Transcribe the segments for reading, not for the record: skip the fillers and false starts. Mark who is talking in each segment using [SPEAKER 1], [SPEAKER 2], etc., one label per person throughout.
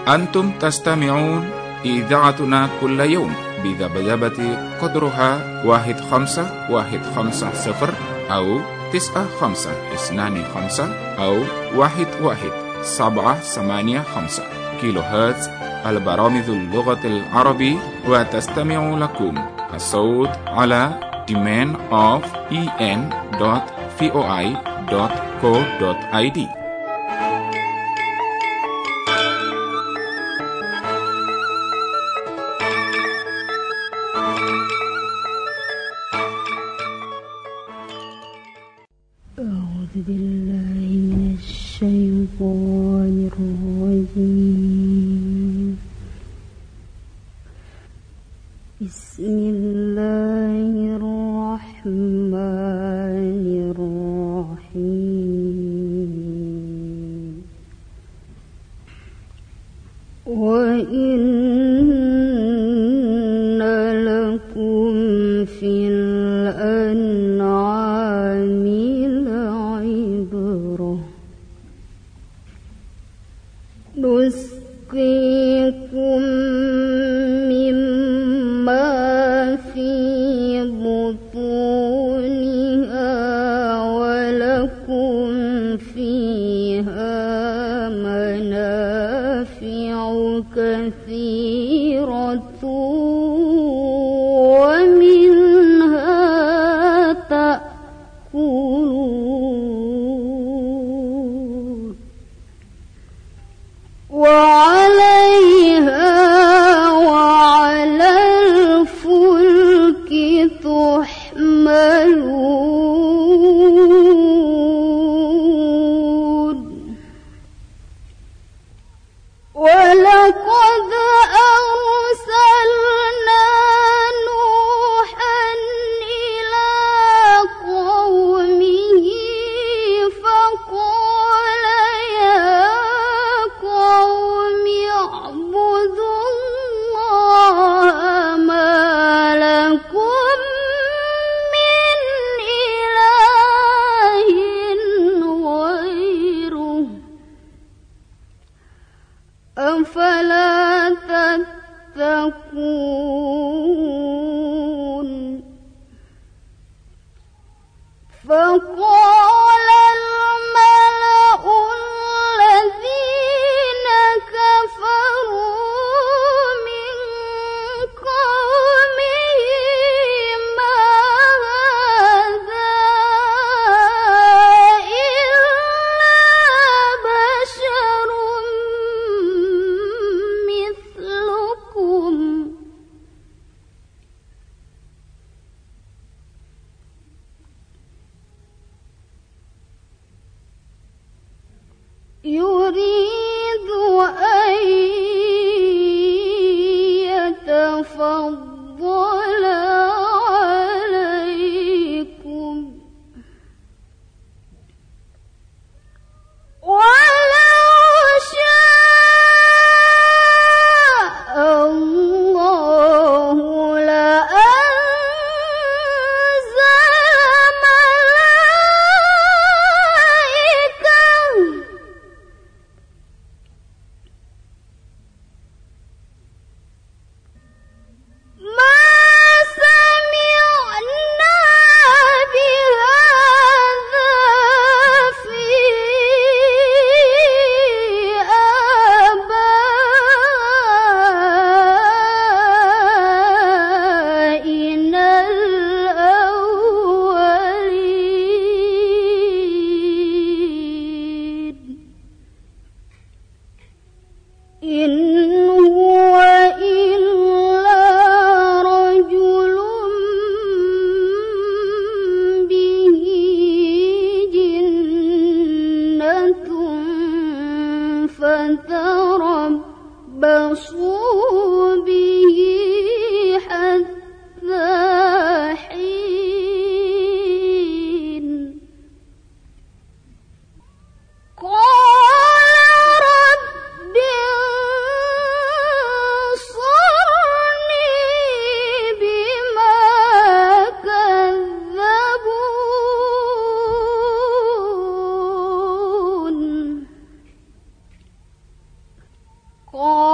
[SPEAKER 1] أنتم تستمعون إذاعتنا كل يوم بذبذبة قدرها 1510 أو 9525 أو 11785 كيلو هرتز البرامج اللغة العربية. وتستمع لكم الصوت على demand of en.voi.co.id.
[SPEAKER 2] أعوذ بالله من الشيطان الرجيم. بسم الله الرحمن الرحيم. وإن لكم في الأنعام لعبرة نسقيكم مما في بطونها ولكم فيها منافع كثيرة ومنها تأكلون وعليها وعلى الفلك تحملون. ولقد أرسلنا نوحا إلى قومه فقال يا قوم اعبدوا الله ما لكم من إله غيره أفلا تتقون. فقال الملأ الذين كفروا من قومه ما هذا إلا بشر مثلكم يريد أن يتفضل عليكم ولو شاء الله لأنزل ملائكة ما سمعنا بهذا في آبائنا الأولين. إن هو إلا رجل به جنة فتربصوا به حتى حين. قال رب انصرني بما كذبون. قال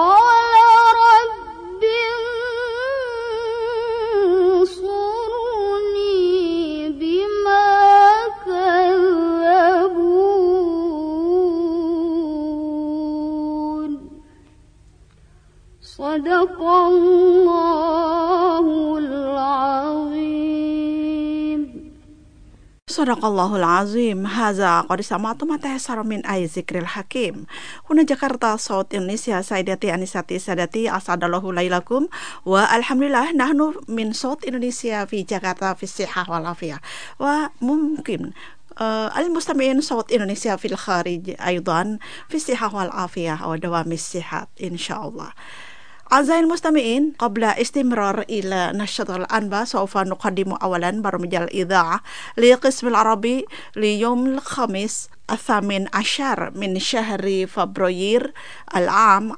[SPEAKER 3] Sadaqallahul azim. Haza qad sama'tum ma tayassara min zikril hakim. Huna Jakarta, Saud Indonesia, Saidati Anisati Sadati, asadallahu lailakum. Wa alhamdulillah nahnu min Saud Indonesia fi Jakarta fi sihah wal afiyah. Wa mungkin المستمعين صوت إندونيسيا في الخارج أيضا في الصحة والعافية ودوام الصحة إن شاء الله. أعزائي المستمعين، قبل استمرار إلى نشرة الأنباء سوف نقدم أولا برامج الإذاعة لقسم العربي ليوم الخميس 18 من شهر فبراير العام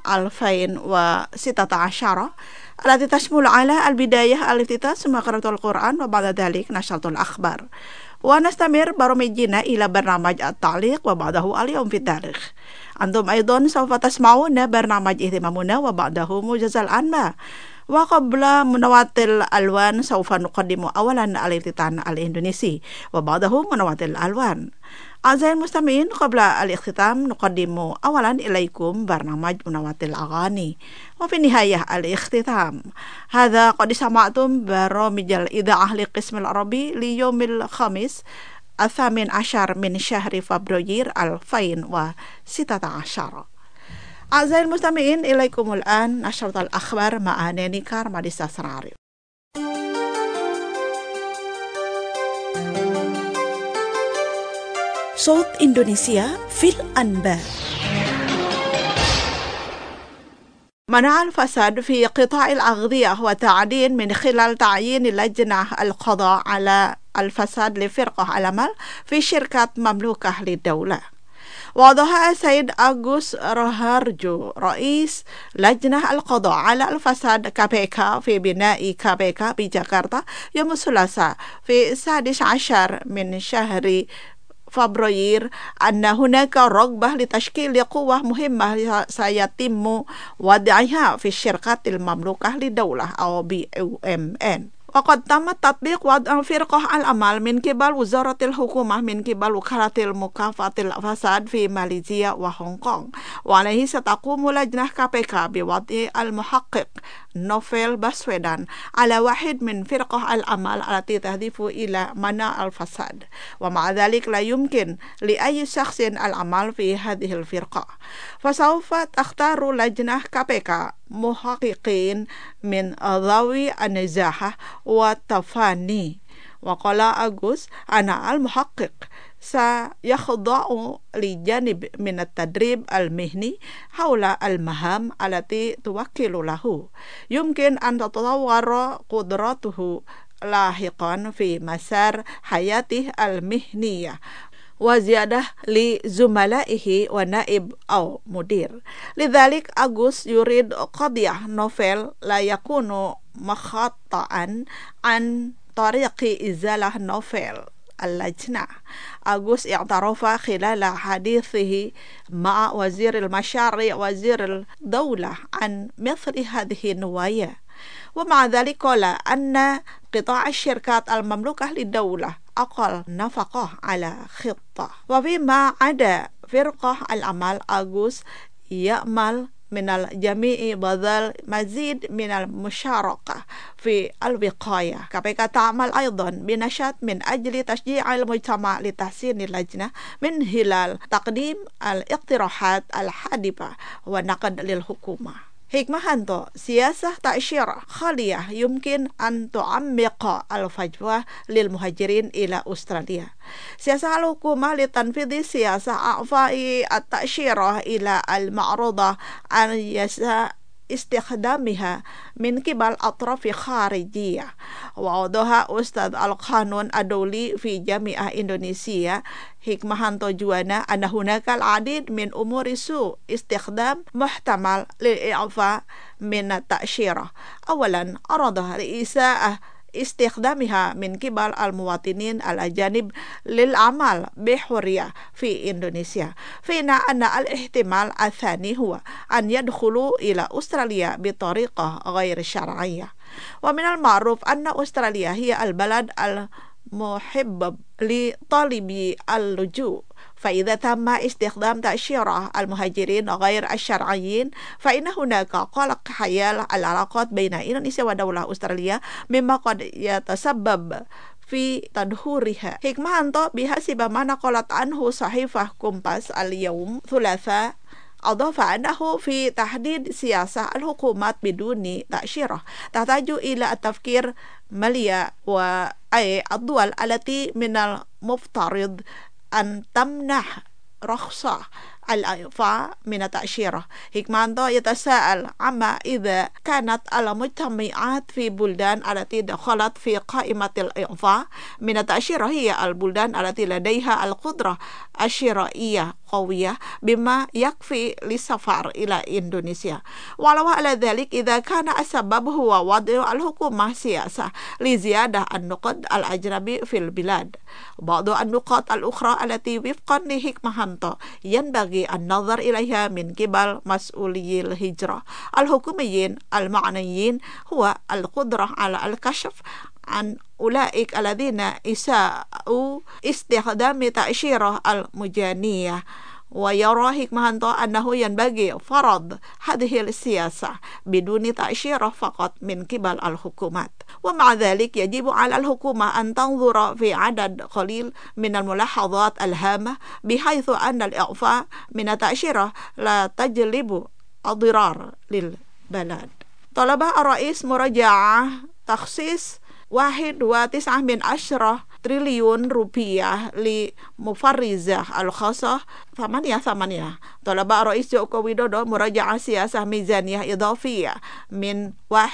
[SPEAKER 3] 2016 التي تشمل على البداية الافتتاح ثم قراءة القرآن وبعد ذلك نشرة الأخبار. ونستمر برامجنا إلى برنامج التعليق وبعده اليوم في التاريخ. أنتم أيضا سوف تسمعون برنامج اهتمامنا وبعده موجز الأنباء. وقبل منوات الألوان سوف نقدم أولا الافتتاح الإندونيسي وبعده منوات الألوان. أعزائي المستمعين، قبل الاختتام نقدم أولا إليكم برنامج منوات الأغاني، وفي النهاية الاختتام. هذا قد سمعتم برامج الإذاعة لقسم العربي ليوم الخميس 18 من شهر فبراير 2016. أعزائي المستمعين، إليكم الآن نشرة الأخبار مع ناني كارماديسا سراري. صوت إندونيسيا في الأنباء. منع الفساد في قطاع الأغذية وتعدين من خلال تعيين لجنة القضاء على الفساد لفرقة العمل في شركة مملوكة للدولة. وضح السيد أغوس راهارجو رئيس لجنة القضاء على الفساد KPK في بناء KPK بجاكرتا يوم الثلاثاء في 16 من شهر فبراير أن هناك رغبة لتشكيل قوة مهمة سيتم وضعها في الشركات المملوكة للدولة أو BUMN. وقد تم تطبيق وضع فرقة العمل من قبل وزارة الحكومة من قبل وكالة مكافحة الفساد في ماليزيا وهونغ كونغ، وعليه ستقوم لجنة KPK بوضع المحقق نوفل باسويدان على واحد من فرقة العمل التي تهدف إلى منع الفساد، ومع ذلك لا يمكن لأي شخص العمل في هذه الفرقة، فسوف تختار لجنة KPK محققين من ذوي النزاهة والتفاني. وقال أغوس أن المحقق سيخضع لجانب من التدريب المهني حول المهام التي توكل له. يمكن أن تتطور قدراته لاحقا في مسار حياته المهنية وزيادة لزملائه ونائب أو مدير. لذلك أغوس يريد قضية نوفل لا يكون مخطئا عن طريق إزالة نوفل اللجنة. أغوس اعترف خلال حديثه مع وزير المشاريع وزير الدولة عن مثل هذه النوايا، ومع ذلك قال أن قطاع الشركات المملوكة للدولة أقل نفقة على خطة. وفيما عدا فرقة العمل، أغوس يأمل من الجميع بذل مزيد من المشاركة في الوقاية. KPK تعمل أيضا بنشاط من أجل تشجيع المجتمع لتحسين اللجنة من خلال تقديم الاقتراحات الحادثة والنقد للحكومة. حكمة سياسة تأشيرة خالية يمكن أن تعمق الفجوة للمهاجرين إلى أستراليا. سياسة الحكومة لتنفيذ سياسة إعفاء التأشيرة إلى المعروضة أن استخدامها من قبل أطراف خارجية. ووضح أستاذ القانون الدولي في جامعة إندونيسيا حكمة جوانا أن هناك العديد من أمور سوء استخدام محتمل للإعفاء من التأشيرة. أولا، أراد رئيسة استخدامها من قبل المواطنين الأجانب للعمل بحرية في إندونيسيا، فإن الاحتمال الثاني هو أن يدخلوا إلى أستراليا بطريقة غير شرعية. ومن المعروف أن أستراليا هي البلد المحبب لطالبي اللجوء، فإذا تم استخدام تأشيرة المهاجرين غير الشرعيين فإن هناك قلق حيال العلاقات بين إندونيسيا ودولة أستراليا، مما قد يتسبب fi tadhuriha. Hikmahanto bihasiba mana qalat anhu sahifah Kompas al-yawm thulatha أضاف أنه في تحديد سياسة الحكومات بدون تأشيرة تحتاج إلى التفكير مليا وأي الدول التي من المفترض أن تمنح رخصة الإعفاء من التأشيرة. هيكمانتو يتساءل عما إذا كانت المجتمعات في بلدان التي دخلت في قائمة الإعفاء من التأشيرة هي البلدان التي لديها القدرة الشرائية قوية بما يكفي للسفر إلى إندونيسيا. ولو على ذلك إذا كان السبب هو وضع الحكومة سياسة لزيادة النقد الأجنبي في البلاد. بعض النقاط الأخرى التي وفقا لهيكمانتو ينبغي النظر إليها من قبل مسؤولي الهجرة الحكوميين المعنيين هو القدرة على الكشف عن أولئك الذين إساءوا استخدام تأشيرة المجانية. ويرى هيكمانتو أنه ينبغي فرض هذه السياسة بدون تأشيرة فقط من قبل الحكومات. ومع ذلك يجب على الحكومة أن تنظر في عدد قليل من الملاحظات الهامة بحيث أن الإعفاء من التأشيرة لا تجلب أضرار للبلد. طلب الرئيس مراجعة تخصيص 1.9 triliun rupiah لمفرزة الخاصة 8. طلب الرئيس جوكو ويدودو مراجعة سياسة ميزانية إضافية من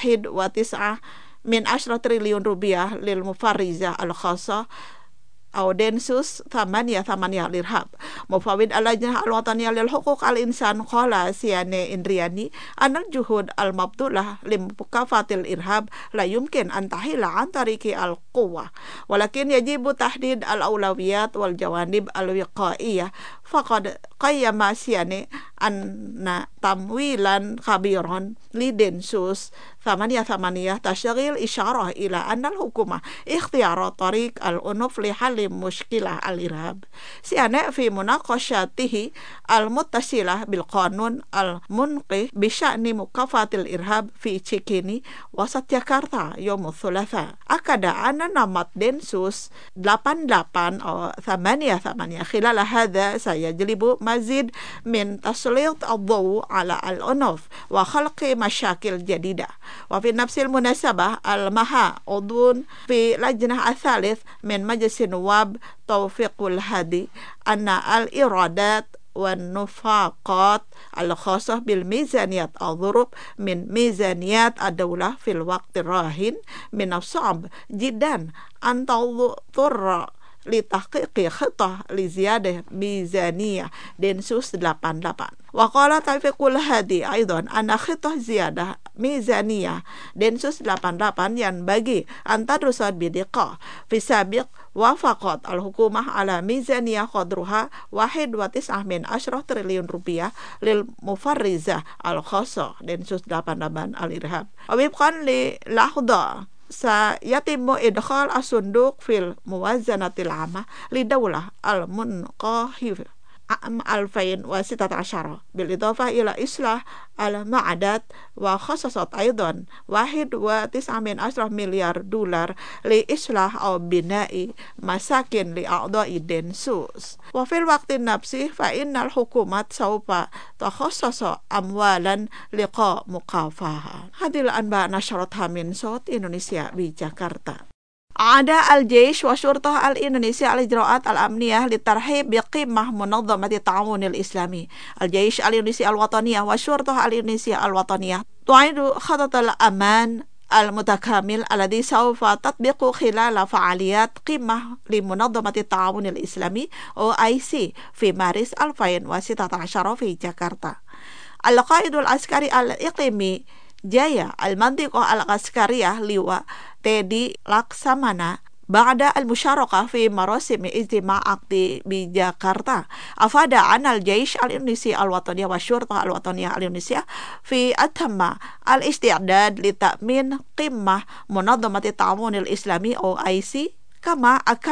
[SPEAKER 3] 1.9 triliun rupiah للمفرزة الخاصة أو دنسوس 8 الإرهاب. مفوض اللجنة الوطنية للحقوق الإنسان قال سياني إندرياني أن الجهود المبذولة لمكافحة الإرهاب لا يمكن أن تحل عن طريق القوة ولكن يجب تحديد الأولويات والجوانب الوقائية. فقد قيم سياني أن تمويلا كبيرا لدنسوس 8 تشغيل إشارة إلى أن الحكومة اختيار طريق العنف لحل مشكلة الإرهاب. سياني في مناقشته المتصلة بالقانون المنقي بشأن مكافحة الإرهاب في تشيكيني وسط جاكرتا يوم الثلاثاء أكد أن نمط دنسوس 88 أو 8 خلال هذا سيجلب مزيد من تسليط الضوء على العنف وخلق مشاكل جديدة. وفي نفس المناسبة المها عضو في لجنة الثالث من مجلس النواب توفيق الهادي أن الإيرادات والنفقات الخاصة بالميزانيات الضرب من ميزانيات الدولة في الوقت الراهن من الصعب جدا أن تضطر لتحقيق خطة لزيادة ميزانية دنسوس 88. وقال توفيق الهادي أيضا أن خطة زيادة ميزانية دنسوس 88 ينبغي أن تدرس بدقة. في السابق وافقت الحكومة على ميزانية قدرها 1.9 triliun rupiah للمفرزة الخاصة دنسوس 88 الإرهاب. وفقا للحظة سيتم إدخال الصندوق في الموازنة العامة للدولة المنقهر عام 2016 بالإضافة إلى إصلاح المعدات وخصصت أيضا 1.9 مليار دولار لإصلاح أو بناء مساكن لأعضاء دنسوس. وفي الوقت نفسه فإن الحكومة سوف تخصص أموالا لمكافحة. هذه الأنباء نشرتها من صوت إندونيسيا بجاكرتا. عاد الجيش وشرطة الإندونيسية الإجراءات الأمنية للترحيب بقمة منظمة التعاون الإسلامي. الجيش الإندونيسي الوطنية والشرطة الإندونيسية الوطنية تعيد خطط الأمان المتكامل الذي سوف تطبق خلال فعاليات قمة لمنظمة التعاون الإسلامي OIC في مارس 2016 في جاكرتا. القائد العسكري الإقليمي Jaya المنطقة العسكرية لواء تيدي لاكسامانا بعد المشاركة في مراسم اجتماع عقدي بجاكرتا أفاد عن الجيش الإندونيسي الوطني والشرطة الوطنية الإندونيسية في أتم الاستعداد لتأمين قمة منظمة التعاون الإسلامي OIC. كما أكد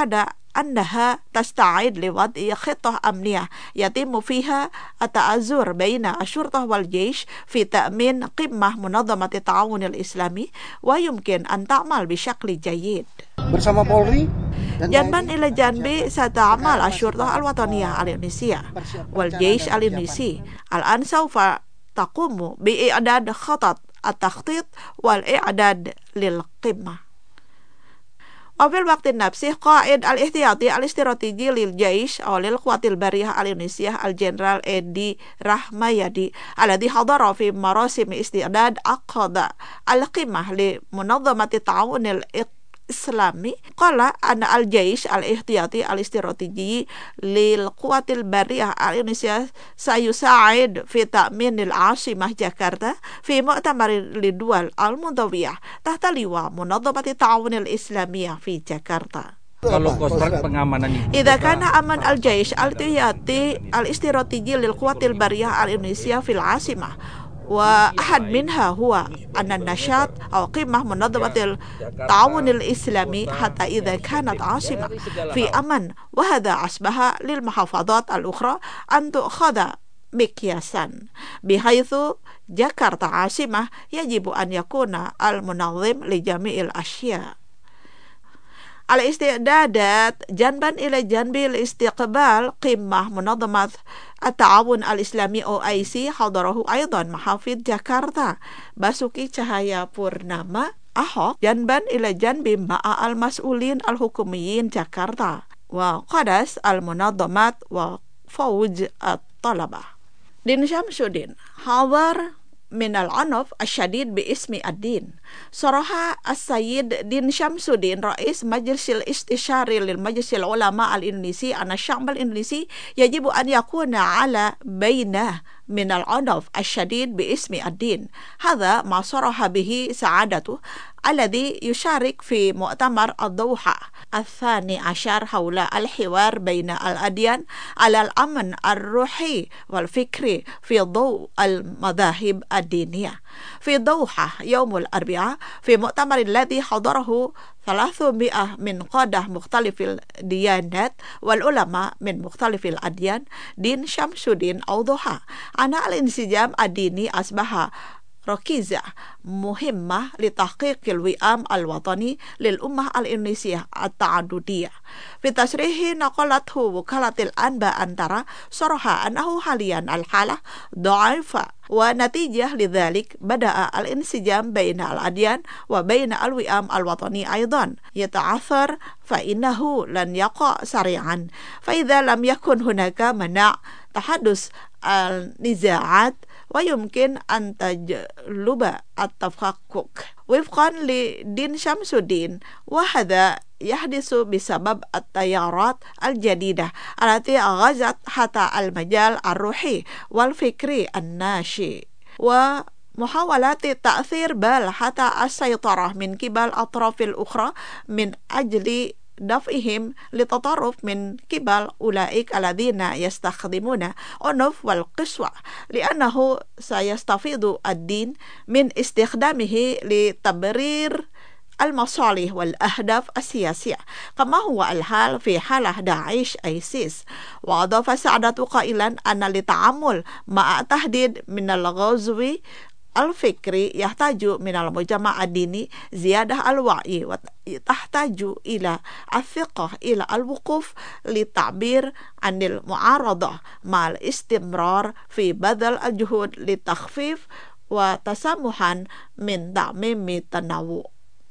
[SPEAKER 3] أنها تستعد لوضع خطة أمنية يتم فيها التآزر بين الشرطة والجيش في تأمين قمة منظمة التعاون الإسلامي ويمكن أن تعمل بشكل جيد.
[SPEAKER 4] Bersama Polri
[SPEAKER 3] جنبا إلى جنب ستعمل الشرطة الوطنية الإندونيسية والجيش الإندونيسي. الآن سوف تقوم بإعداد خطط التخطيط والإعداد للقمة. وفي الوقت نفسه قائد الاحتياطي الاستراتيجي للجيش أو للقوات البرية الإندونيسية الجنرال إدي رحمايدي الذي حضر في مراسم استعداد عقد القمة لمنظمة التعاون الإسلامي قال أن الجيش الاحتياطي الاستراتيجي للقوات البرية الإندونيسية سيساعد في تأمين العاصمة جاكرتا في مؤتمر للدول المنضوية تحت لواء منظمة التعاون الإسلامية في جاكرتا. إذا كان أمن الجيش الاحتياطي الاستراتيجي للقوات البرية الإندونيسية في العاصمة وأحد منها هو أن النشاط أو قمة منظمة التعاون الإسلامي حتى إذا كانت عاصمة في أمن، وهذا أصبح للمحافظات الأخرى أن تأخذ مقياسا، بحيث جاكرتا عاصمة يجب أن يكون المنظم لجميع الأشياء. الاستعدادات جنبا إلى جنب لاستقبال قمة منظمة التعاون الإسلامي OIC حضره أيضا محافظ جاكرتا بasuki Cahayapurnama Ahok جنبا إلى جنب مع المسؤولين الحكوميين جاكرتا وقادة المنظمات وفوج الطلبة. دين شمسودين حضر من العنف الشديد باسم الدين. صرح السيد دين شمسودين رئيس مجلس الاستشاري للمجلس العلماء الإندونيسي أن الشعب الإندونيسي يجب أن يكون على بينة من العنف الشديد باسم الدين. هذا ما صرح به سعادته الذي يشارك في مؤتمر الدوحة 12 حول الحوار بين الأديان على الأمن الروحي والفكري في ضوء المذاهب الدينية في الدوحة يوم الأربعاء في مؤتمر الذي حضره 300 من قادة مختلف الديانات والعلماء من مختلف الأديان. دين شمسودين أوضح أن الانسجام الديني أصبح ركيزة مهمة لتحقيق الوئام الوطني للأمة الإندونيسية التعددية. في تصريح نقلته وكالة الأنباء أنترا صرح أنه حاليا الحالة ضعيفة ونتيجة لذلك بدأ الانسجام بين الأديان وبين الوئام الوطني أيضا يتعثر فإنه لن يقع سريعا فإذا لم يكن هناك منع تحدث النزاعات ويمكن أن تجلب التفكك وفقا لدين شمسودين، وهذا يحدث بسبب التيارات الجديدة التي غزت حتى المجال الروحي والفكري الناشئ ومحاولات التأثير بل حتى السيطرة من قبل الأطراف الأخرى من أجل دفعهم لتطرف من قبل أولئك الذين يستخدمون عنف والقسوة لأنه سيستفيد الدين من استخدامه لتبرير المصالح والأهداف السياسية كما هو الحال في حالة داعش ISIS. وأضاف سعادته قائلا أن للتعامل مع تهديد من الغزو الفكري يحتاج من المجتمع الديني زيادة الوعي وتحتاج إلى الثقة إلى الوقوف للتعبير عن المعارضة مع الاستمرار في بذل الجهود للتخفيف وتسامحا من تعميم التنوع.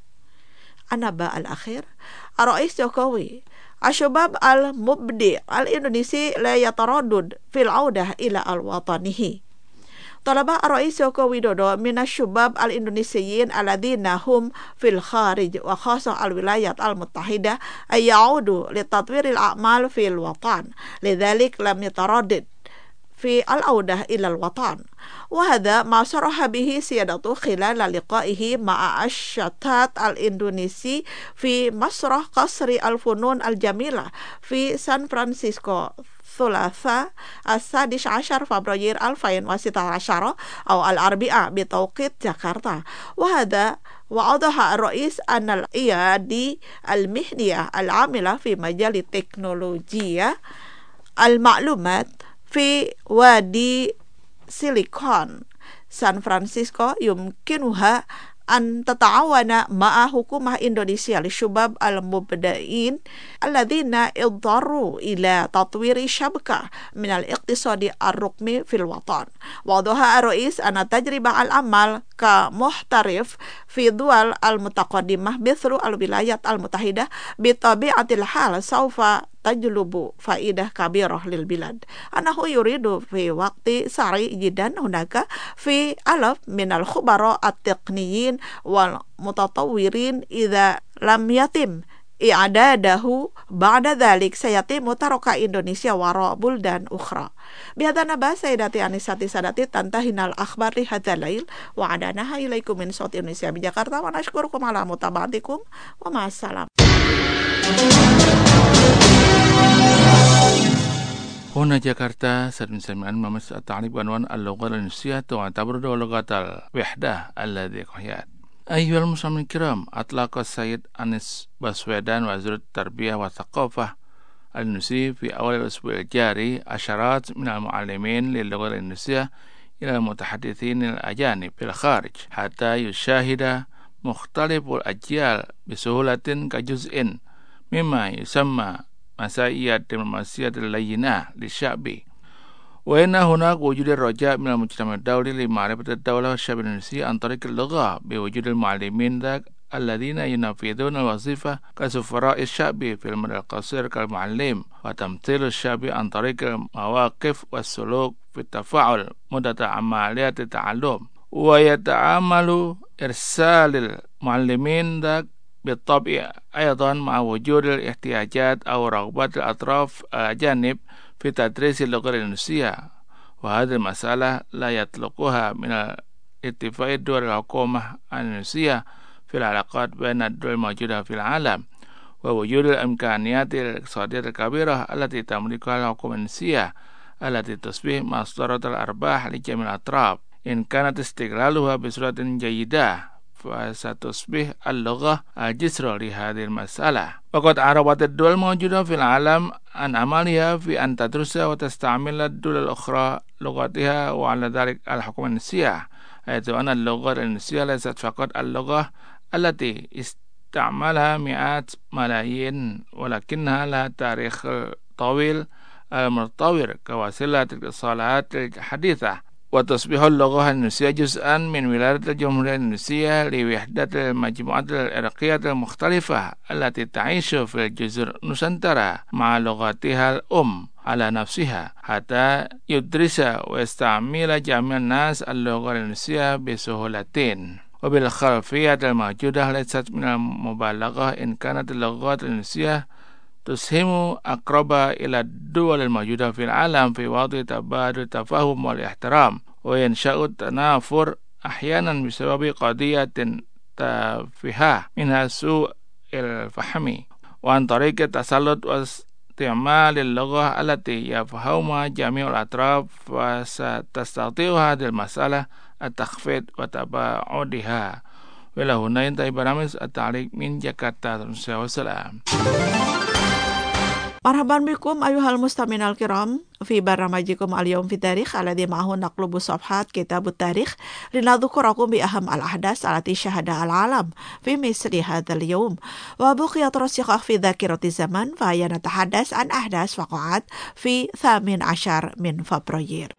[SPEAKER 3] النبأ الأخير الرئيس جوكوي الشباب المبدع الإندونيسي لا يتردد في العودة إلى وطنه. طلب الرئيس جوكو ويدودو من الشباب الإندونيسيين الذين هم في الخارج وخاصة الولايات المتحدة أن يعودوا لتطوير الأعمال في الوطن، لذلك لم يتردد في العودة إلى الوطن، وهذا ما صرح به سيادته خلال لقائه مع الشتات الإندونيسي في مسرح قصر الفنون الجميلة في سان فرانسيسكو ثلاثاء 16 فبراير 2016 أو الأربعاء بتوقيت جاكرتا. وهذا وأوضح الرئيس أن الأيادي المهنية العاملة في مجال التكنولوجيا المعلومات في وادي سيليكون سان فرانسيسكو يمكنها أن تتعاون مع حكومة إندونيسيا للشباب المبتدئين الذين اضطروا إلى تطوير شبكة من الاقتصاد الرقمي في الوطن. وأوضح الرئيس أن تجربة العمل كمحترف في دول المتقدمة مثل الولايات المتحدة بطبيعة الحال سوف تجلب فائدة كبيرة للبلاد. أنه يريد في وقت سريع جدا هناك في ألف من الخبراء التقنيين والمتطورين إذا لم يتم إعداده بعد ذلك سيتم ترك إندونيسيا وراء بلدان أخرى. بهذا نبأ سيداتي أنساتي سادتي تنتهينا الأخبار لهذا الليل وعدناها إليكم من صوت إندونيسيا بجاkarta ونشكركم على متابعتكم ومع السلامة.
[SPEAKER 4] هنا جاكرتا سنسمع ممس التعريب عنوان اللغة الإندونيسية تعتبر لغة الوحدة الذي قياد. أيها المستمعين الكرام، أطلق السيد أنيس باسويدان وزير التربية والثقافة الإندونيسي في أول الأسبوع الجاري عشرات من المعلمين للغة الإندونيسية إلى المتحدثين الأجانب في الخارج حتى يشاهد مختلف الأجيال بسهولة كجزء مما يسمى مسائية الدبلوماسية اللينة للشعب. وإن هناك وجود الرجاء من المجتمع الدولي لمعرفة الدولة والشعب الإندونيسي عن طريق اللغة بوجود المعلمين ذاك الذين ينفذون الوظيفة كسفراء الشعب في المدى القصير كالمعلم وتمثيل الشعب عن طريق المواقف والسلوك في التفاعل مدة عملية التعلم. ويتعامل إرسال المعلمين ذاك بالطبع أيضا مع وجود الاحتياجات أو رغبات الأطراف الأجانب في تدريس اللغة الإندونيسية. وهذه المسألة لا يطلقها من اتفاق دول الحكومة الإندونيسية في العلاقات بين الدول الموجودة في العالم ووجود الإمكانيات الاقتصادية الكبيرة التي تملكها الحكومة الإندونيسية التي تصبح مصدر الأرباح لجميع الأطراف. إن كانت استغلالها بصورة جيدة فستصبح اللغة الجسر لهذه المسألة. وقد عرفت الدول الموجودة في العالم عن عملها في أن تدرس وتستعمل الدول الأخرى لغتها وعلى ذلك الحكومة الإندونيسية، حيث أن اللغة الإندونيسية ليست فقط اللغة التي استعملها مئات ملايين ولكنها لها تاريخ طويل المتطور كوسيلة الاتصالات الحديثة. وتصبح اللغة الإندونيسية جزءا من ولاية الجمهورية الإندونيسية لوحدة المجموعات العرقية المختلفة التي تعيش في الجزر نوسانتارا مع لغتها الأم على نفسها حتى يدرس ويستعمل جميع الناس اللغة الإندونيسية بسهولة. وبالخلفية الموجودة ليست من المبالغة إن كانت اللغات الإندونيسية تسهم أقرب إلى الدول الموجودة في العالم في وضع تبادل التفاهم والاحترام، وينشأ التنافر أحيانا بسبب قضية تافهة منها سوء الفهم وعن طريق التسلط واستعمال اللغة التي يفهمها جميع الأطراف. وستستطيع هذه المسألة التخفيض وتباعدها. وإلى هنا ينتهي برنامج التعليق من جاكرتا. والسلام.
[SPEAKER 3] مرحبا بكم أيها المستمعين الكرام في برنامجكم اليوم في التاريخ الذي معه نقلب صفحات كتاب التاريخ لنذكركم بأهم الأحداث التي شهدها العالم في مثل هذا اليوم. وبقيت راسخة في ذاكرة الزمن فهي نتحدث عن أحداث وقعت في 18 من فبراير.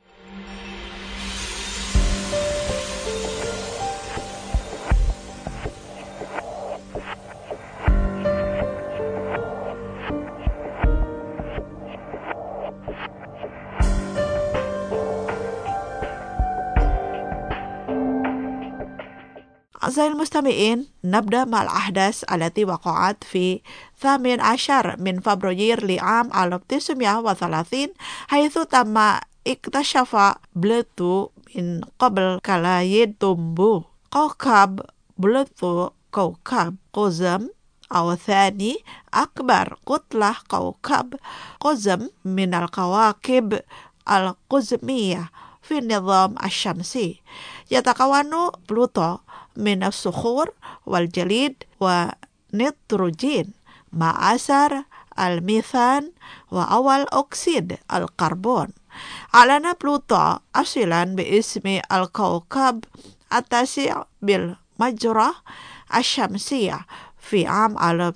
[SPEAKER 3] أعزائي المستمعين، نبدأ مع الأحداث التي وقعت في 18 من فبراير لعام 1930 حيث تم اكتشف بلوتو من قبل كلايد tumbuh. كوكب بلوتو كوكب قزم أو ثاني أكبر كتلة كوكب قزم من الكواكب القزمية في النظام الشمسي. يتكون بلوتو من الصخور والجليد ونيتروجين مع أثر الميثان وأول أكسيد الكربون. أعلن بلوتو أصلا باسم الكوكب التاسع بالمجرة الشمسية في عام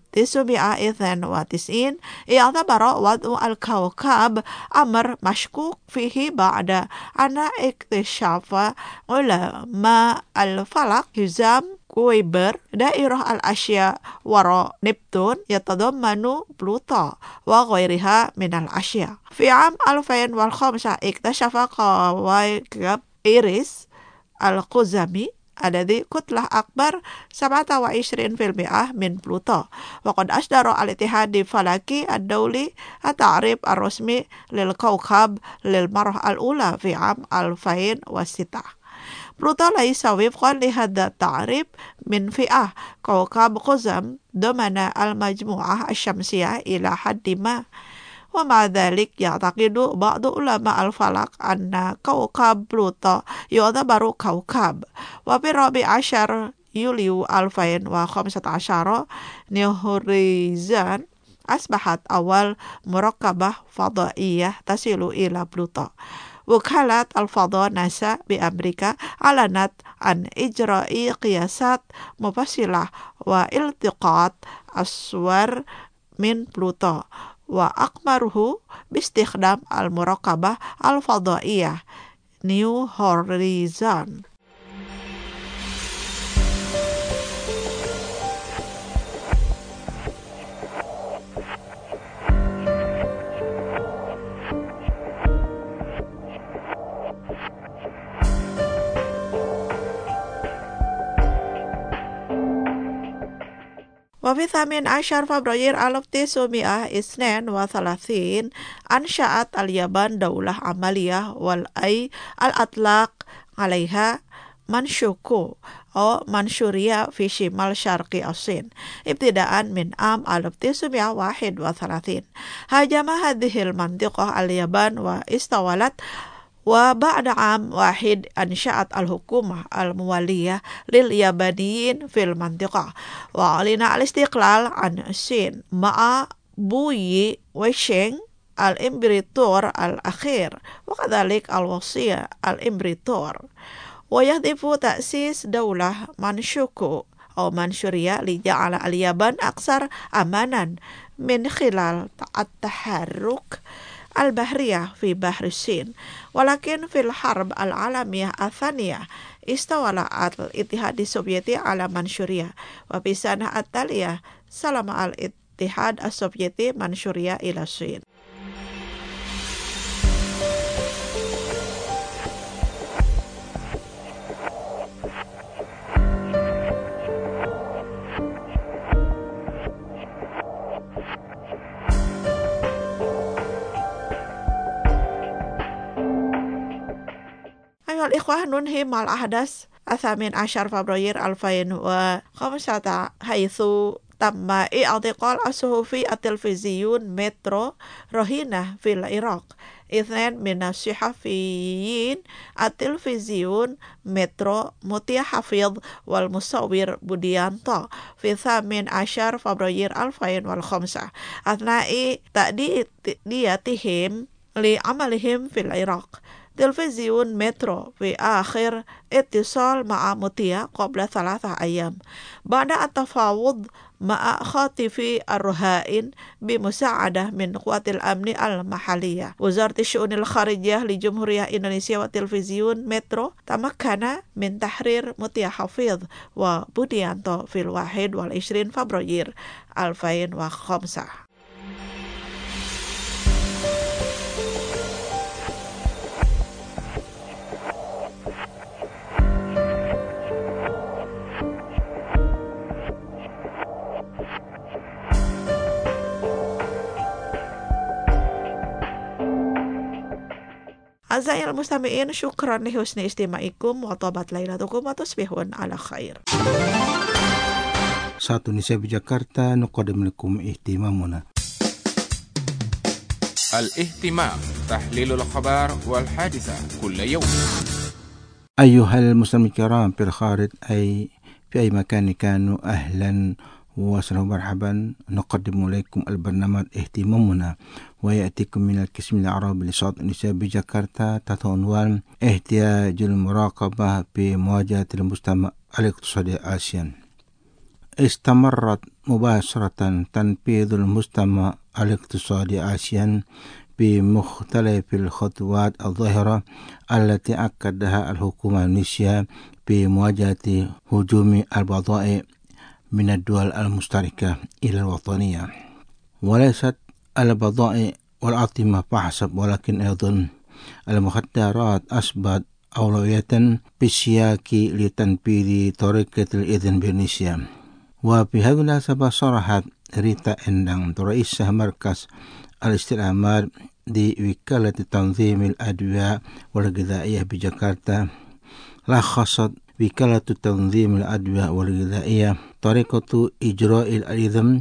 [SPEAKER 3] 1992. يعتبر وضع الكوكب أمر مشكوك فيه بعد أن اكتشف علماء الفلك حزام كويبر دائرة الأشياء وراء نبتون يتضمن بلوتو وغيرها من الأشياء. في عام 2005 اكتشف كوكب إيريس القزمي الذي كتلة أكبر 27% من بلوتو. وقد أصدر الاتحاد الفلكي الدولي التعريف الرسمي للكوكب للمرة الأولى في عام 2006. بلوتو ليس وفقا لهذا التعريف من فئة كوكب قزم ضمن المجموعة الشمسية إلى حد ما. ومع ذلك يعتقد بعض علماء الفلك أن كوكب بلوتو يعتبر كوكب. وفي 14 يوليو 2015 نيو هورايزون أصبحت أول مركبة فضائية تصل إلى بلوتو. وكالة الفضاء ناسا بأمريكا أعلنت عن إجراء قياسات مفصلة والتقاط الصور من بلوتو وأقمره باستخدام المراقبة الفضائية نيو هورايزون. وفي 18 فبراير 1932 أنشأت اليابان دولة عملية والأي الأطلاق عليها منشوكو أو منشوريا في شمال شرق الصين ابتداء من عام 1931. هاجم هذه المنطقة اليابان واستولت. وبعد عام واحد أنشأت الحكومة الموالية لليابانيين في المنطقة وأعلن الاستقلال عن الصين مع بويي ويشينغ الإمبراطور الأخير وكذلك الوصي الإمبراطور. ويهدف تأسيس دولة منشوكو أو منشوريا لجعل اليابان أكثر أمانا من خلال التحرك البحرية في بحر الصين. ولكن في الحرب العالمية الثانية استولى الاتحاد السوفيتي على منشوريا. وفي السنة التالية سلم الاتحاد السوفيتي منشوريا إلى الصين. أيها الإخوة، ننهي مع الأحداث 18 فبراير 2005 حيث تم اعتقال الصحفي التلفزيون مترو رهينة في العراق. 2 من الصحفيين التلفزيون مترو مطيع حفيظ والمصور بوديانتو في 18 فبراير 2005 أثناء تأديتهم لعملهم في العراق. تلفزيون مترو في آخر اتصال مع مطيع قبل 3 أيام بعد التفاوض مع خاطفي الرهائن بمساعدة من قوات الأمن المحلية. وزارة الشؤون الخارجية لجمهورية إندونيسيا وتلفزيون مترو تمكن من تحرير مطيع حفيظ وبوديانتو في 21 فبراير 2005. أعزائي المستمعين، شكرا لحسن استماعكم وطابت ليلتكم وتصبحون على خير.
[SPEAKER 5] Satu Indonesia Jakarta نقدم لكم اهتمامنا.
[SPEAKER 1] الاهتمام تحليل الأخبار والحادثة كل يوم.
[SPEAKER 5] أيها المستمعين الكرام، في الخارج أي في أي مكان كانوا. أهلا وسهلا ومرحبا. نقدم إليكم البرنامج اهتمامنا ويأتيكم من القسم العربي لصوت النساء بجاكرتا تحت عنوان احتياج المراقبة بمواجهة المجتمع الاقتصادي آسيا. استمرت مباشرة تنفيذ المجتمع الاقتصادي آسيا بمختلف الخطوات الظاهرة التي أكدها الحكومة الإندونيسية بمواجهة هجوم البضائع من الدول المشتركة إلى الوطنية. وليست البضائع والأطعمة فحسب، ولكن أيضا المخدرات أصبحت أولوية بالسياق لتنفيذ طريقة الإذن بإندونيسيا. وفي هذه المناسبة صرحت ريتا إندang رئيس مركز الاستعمار لوكالة تنظيم الأدوية والغذائية بجاكرتا، لخصت وكالة تنظيم الأدوية والغذائية طريقة إجراء الإذن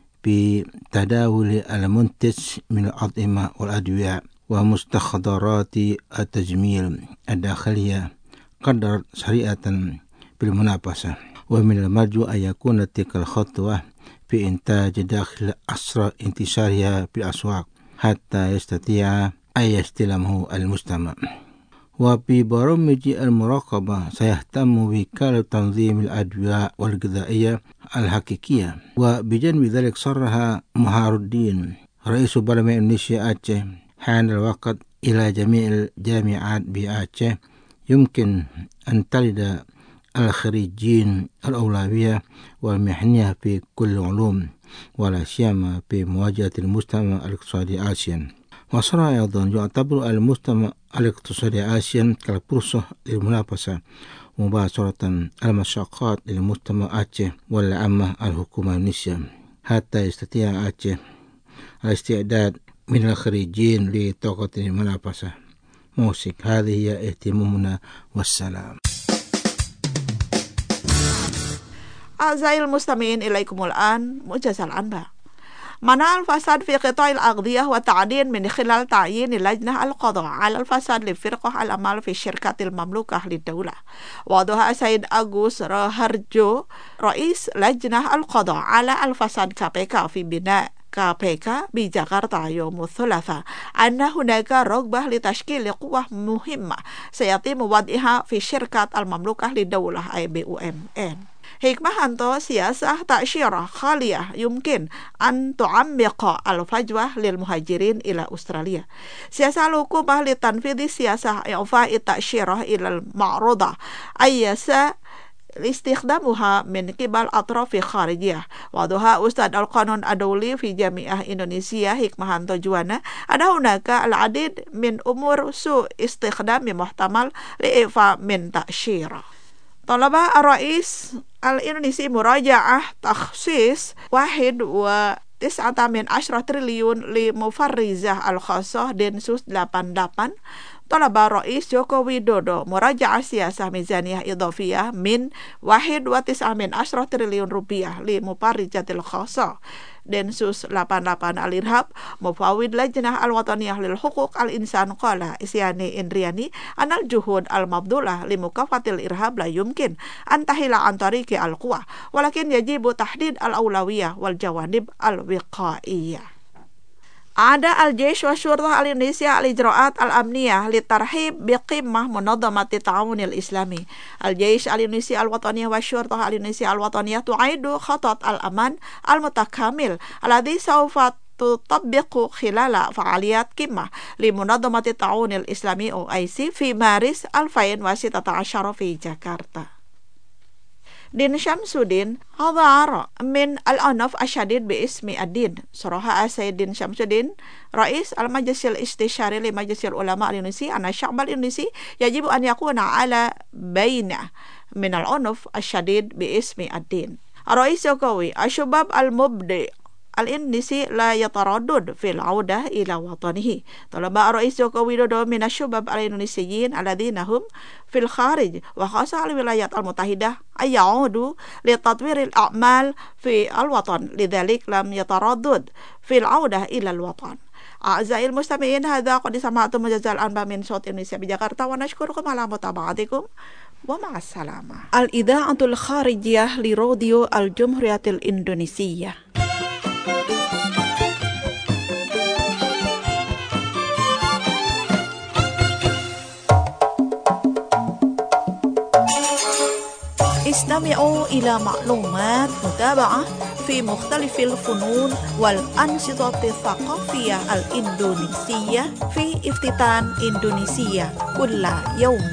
[SPEAKER 5] بتداول المنتج من الأطعمة والأدوية ومستحضرات التجميل الداخلية قدرت سريعة بالمنافسة، ومن المرجو أن يكون تلك الخطوة في إنتاج داخل أسرع انتشارها بالأسواق حتى يستطيع أن يستلمه المجتمع. وفي برامج المراقبة سيهتم وكالة تنظيم الأدوية والغذائية الحقيقية. وبجانب ذلك صرح مهار الدين رئيس برلمان إندونيسيا أعتشه حان الوقت إلى جميع الجامعات بأعتشه يمكن أن تلد الخريجين الأولوية والمهنية في كل العلوم ولا سيما في مواجهة المجتمع الاقتصادي آسيا. وصرح أيضا يعتبر المجتمع الاقتصادي آسيا كالفرصة للمنافسة مباشرة المشاقات للمجتمع أعتشه والعامة الحكومة الإندونيسية حتى يستطيع أعتشه الاستعداد من الخريجين لطاقة المنافسة. موسيقى هذه هي اهتمامنا والسلام.
[SPEAKER 3] أعزائي المستمعين إليكم الآن موجز الأنباء. منع الفساد في قطاع الأغذية والتعدين من خلال تعيين لجنة القضاء على الفساد لفرقة الأعمال في الشركات المملوكة للدولة. وضح السيد أغوس راهارجو رئيس لجنة القضاء على الفساد KPK في بناء KPK بجاكرتا يوم الثلاثاء أن هناك رغبة لتشكيل قوة مهمة سيتم وضعها في الشركات المملوكة للدولة أي BUMN. حكمة سياسة تأشيرة خالية يمكن أن تعمق الفجوة للمهاجرين إلى أستراليا. سياسة الحكومة لتنفيذ سياسة إعفاء التأشيرة إلى المعروضة أي استخدامها من قبل أطراف خارجية. وضح أستاذ القانون الدولي في جامعة إندونيسيا حكمة جوانا أن هناك العديد من أمور سوء استخدام محتمل لإعفاء من تأشيرة. طلب الرئيس الإندونيسي مراجعة تخصيص 1.9 تريليون لمفرزة الخاصة دنsus 88. طلب الرئيس جوكو ويدودو مراجعة سياسة ميزانية إضافية من 1.9 تريليون rupiah لمفرزة الخاصة دنsus 88 الإرهاب. مفوض لجنة الوطنية للحقوق الإنسان قال إسياني إندرياني أن الجهود المبذولة لمكافحة الإرهاب لا يمكن أن تحل عن طريق القوة، ولكن يجب تحديد الأولوية والجوانب الوقائية. أعاد الجيش والشرطة الإندونيسية الإجراءات الأمنية للترحيب بقمة منظمة التعاون الإسلامي. الجيش الإندونيسي الوطني والشرطة الإندونيسية الوطنية تعيد خطط الأمان المتكامل الذي سوف تطبق خلال فعاليات قمة لمنظمة التعاون الإسلامي OIC في مارس 2016 في جاكرتا. دين شمسودين حضر من العنف الشديد باسم الدين. صرح السيد دين شمسودين رئيس المجلس الاستشاري لمجلس العلماء الإندونيسي أن الشعب الإندونيسي يجب أن يكون على بينة من العنف الشديد باسم الدين. الرئيس جوكوي الشباب المبدع الإندونيسي لا يتردد في العودة إلى وطنه. طلب الرئيس جوكو ويدودو من الشباب الإندونيسيين الذين هم في الخارج وخاصة الولايات المتحدة أن يعودوا لتطوير الأعمال في الوطن، لذلك لم يتردد في العودة إلى الوطن. أعزائي المستمعين، هذا قد سمعتم موجز الأنباء من صوت إندونيسيا بجاكرتا ونشكركم على متابعتكم. wa ma'assalamah. Al-Idha'atul Kharijiyah li Radio Al-Jumhuriyatil Indonesia. استمعوا إلى معلومات متابعة في مختلف الفنون والأنشطة الثقافية الإندونيسية في افتتان إندونيسيا كل يوم.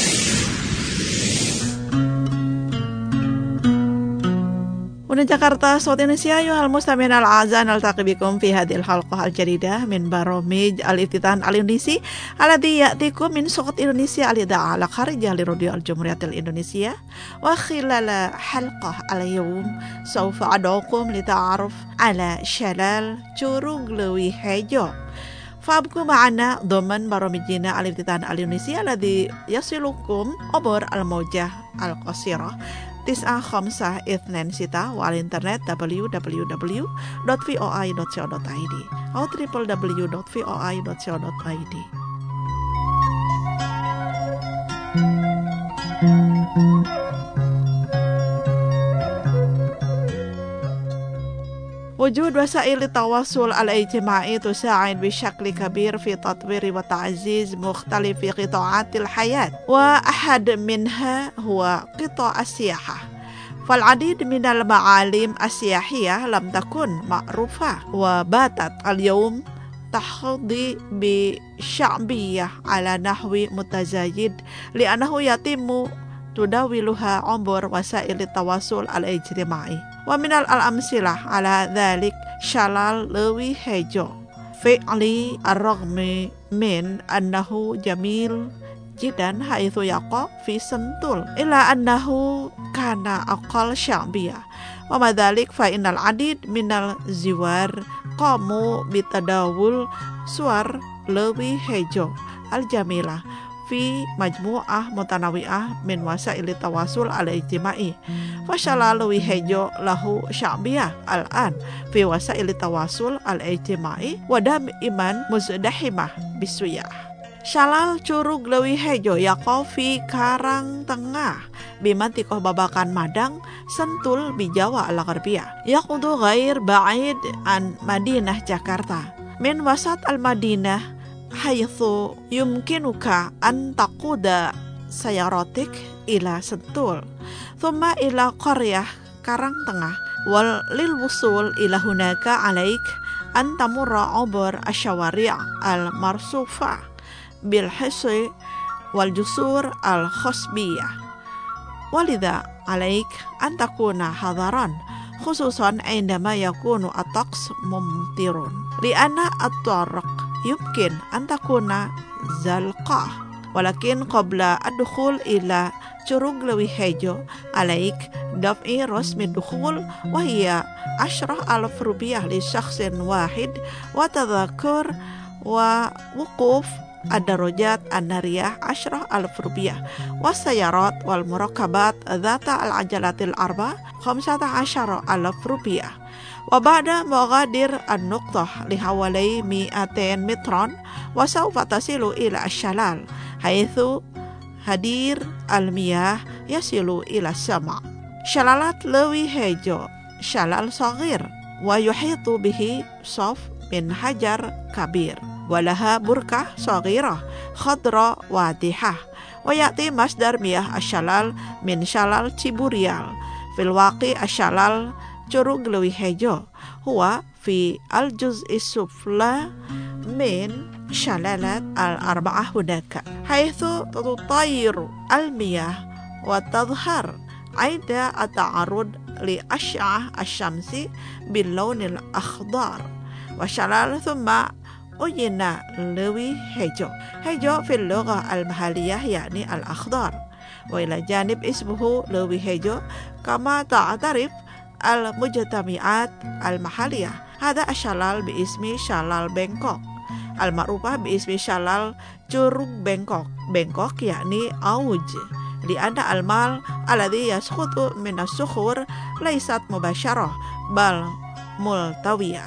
[SPEAKER 3] Una Jakarta, Saud Indonesia, ayuhal mustamin al-azan al-taqi bikum fi hadhil halqah al-jadidah min baromij al-iftitan al-Indonesi alladhi ya'tikum min suqat Indonesia al-ida'a al-kharijah li Radio Al-Jumhuriyatil Indonesia wa khilala halqah al-yawm sawfa ad'ukum li ta'aruf ala shalal curug lewi hejo. Fabku ma'ana doman baromijina al-iftitan al-Indonesia alladhi yasilukum obor al-mawjah al-qasirah 9526 wa al-internet www.voi.co.id atau www.voi.co.id. وجود وسائل التواصل الاجتماعي تساعد بشكل كبير في تطوير وتعزيز مختلف قطاعات الحياة، وأحد منها هو قطاع السياحة. فالعديد من المعالم السياحية لم تكن معروفة وباتت اليوم تحظى بشعبية على نحو متزايد لأنه يتم تداولها عبر وسائل التواصل الاجتماعي. ومن الأمثلة على ذلك شلال لوي هيجو فعلي الرغم من أنه جميل جدا حيث يقع في سنتول إلا أنه كان أقل شعبية. ومع ذلك فإن العديد من الزوار قاموا بتداول صور لوي هيجو الجميلة في مجموعة متنوعة من وسائل التواصل الاجتماعي. فشلال لوي هيجو له شعبية الآن في وسائل التواصل الاجتماعي ودائما مزدحمة بالسياح. Shalal Curug Lewi Hejo yaqa fi Karang Tengah bimantiqah Babakan Madang Sentul Bijawa al-Gharbiyah yaqudu ghair ba'id an Madinah Jakarta min wasat al-Madinah haythu yumkinuka an taquda sayaratik ila Sentul thumma ila qaryah Karang Tengah wal lil wusul ila hunaka alaik an tamurra ubur asyawari' al-marsufa بالحصي والجسور الخصبية ولذا عليك أن تكون حذرا خصوصا عندما يكون الطقس ممطر لأن الطرق يمكن أن تكون زلقة. ولكن قبل الدخول إلى Curug Lewi Hejo عليك دفع رسم الدخول وهي 10,000 rupiah لشخص واحد وتذكر ووقوف الدرجات النارية 10,000 rupiah والسيارات والمركبات ذات العجلات الأربع 15,000 rupiah. وبعد مغادر النقطة لحوالي 200 مترا وسوف تصل إلى الشلال حيث هدير المياه يصل إلى السماء. شلالات لوي هيجو شلال صغير ويحيط به صف من حجر كبير ولها بركة صغيرة خضراء واضحة ويأتي مصدر مياه الشلال من شلال تيبوريال. في الواقع الشلال Curug Lewi Hejo هو في الجزء السفلى من شلالات الأربعة هناك حيث تطير المياه وتظهر عند التعرض لأشعة الشمس باللون الأخضر وشلال ثم أين لوي هيجو. هيجو في اللغة المحلية يعني الأخضر وإلى جانب اسمه لوي هيجو كما تعترف المجتمعات المحلية. هذا الشلال باسم شلال بنكوك المعروفة باسم شلال Curug Bengkok. Bengkok يعني أوج لأن الماء الذي يسقط من الصخور ليست مباشرة بل ملتوية.